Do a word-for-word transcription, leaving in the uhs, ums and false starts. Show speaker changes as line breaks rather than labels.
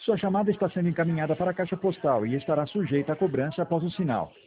Sua chamada está sendo encaminhada para a caixa postal e estará sujeita a cobrança após o sinal.